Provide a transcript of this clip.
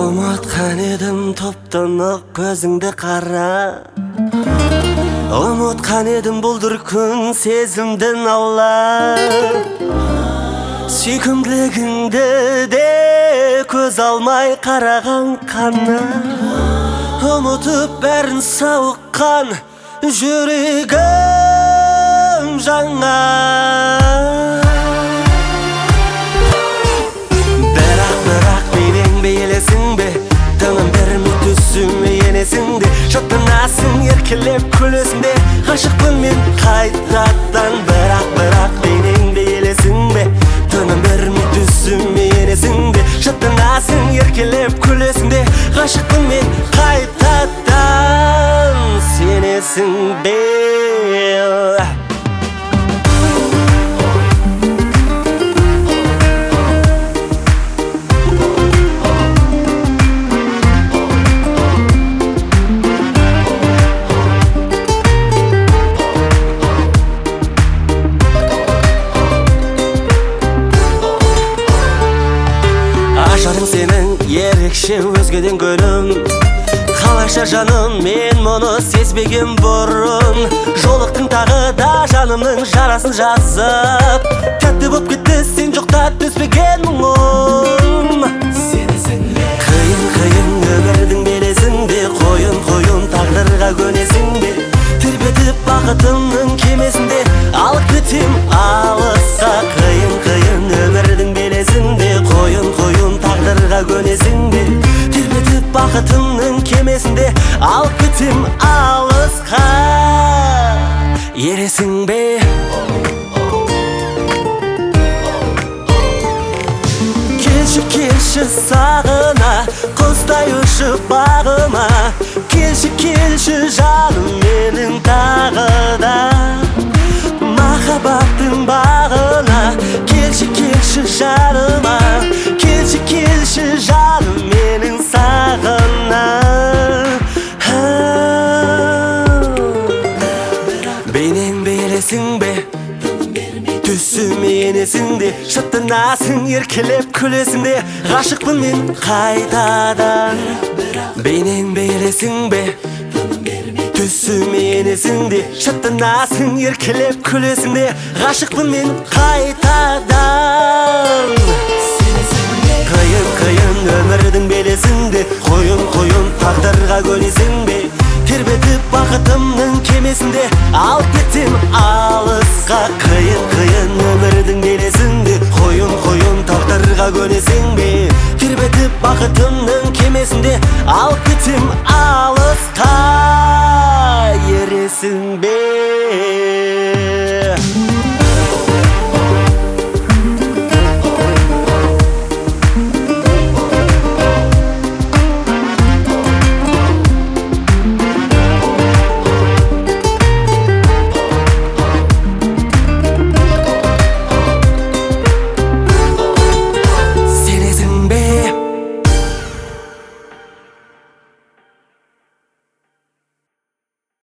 Ұмытқан едім топтанып көзіңді қара, ұмытқан едім бұлдыр күн сезімдің аула. Сүйкімділігіңді де көз алмай қараған қана, ұмытып бәрін сауыққан жүрегім жаңа. Бірақ менен бейлесің бе, тыңым бермей түсіме енесің де, шаттанасың еркелеп күлесің де, ғашықпын мен қайтадан. Бірақ менен бейлесің бе, тыңым бермей түсіме енесің де, шаттанасың еркелеп күлесің де, ғашықпын мен қайтадан. Сенесің бе? Ажарың сенің ерекше өзгеден гүлім, қалайша жаным мен мұны сезбеген бұрын. Жолықтың тағы да жанымның жарасын жазып, тәтті боп кетті сен жоқта түспеген мұңым. Қиын өмірдің белесінде, қойын тағдырға көнесің бе, тербетіп бақытымның кемесінде алып кетем алысқа. Қиын өмірдің белесінде, қойын тағдырға көнесің бе, тербетіп бақытымның кемесінде алып кетем алысқа. Ересің бе? Келші сағына, құстай ұшып бағыма, келші жаным менің тағы да махаббаттың бағына. Келші жаныма, келші жаным менің сағына. Бейнең бейлесің бе, түсіме енесің де, шаттанасың еркелеп күлесің де, ғашықпын мен қайтадан. Бейнең бейлесің бе, түсіме енесің де, шаттанасың еркелеп күлесің де, ғашықпын мен қайтадан. Қиын өмірдің белесінде, қойын тағдырға көнесің бе, тербетіп бақытымның кемесінде алып кетем алысқа. Қиын өмірдің белесінде, қойын тағдырға көнесің бе, тербетіп бақытымның кемесінде алып кетем алысқа. Ересің бе?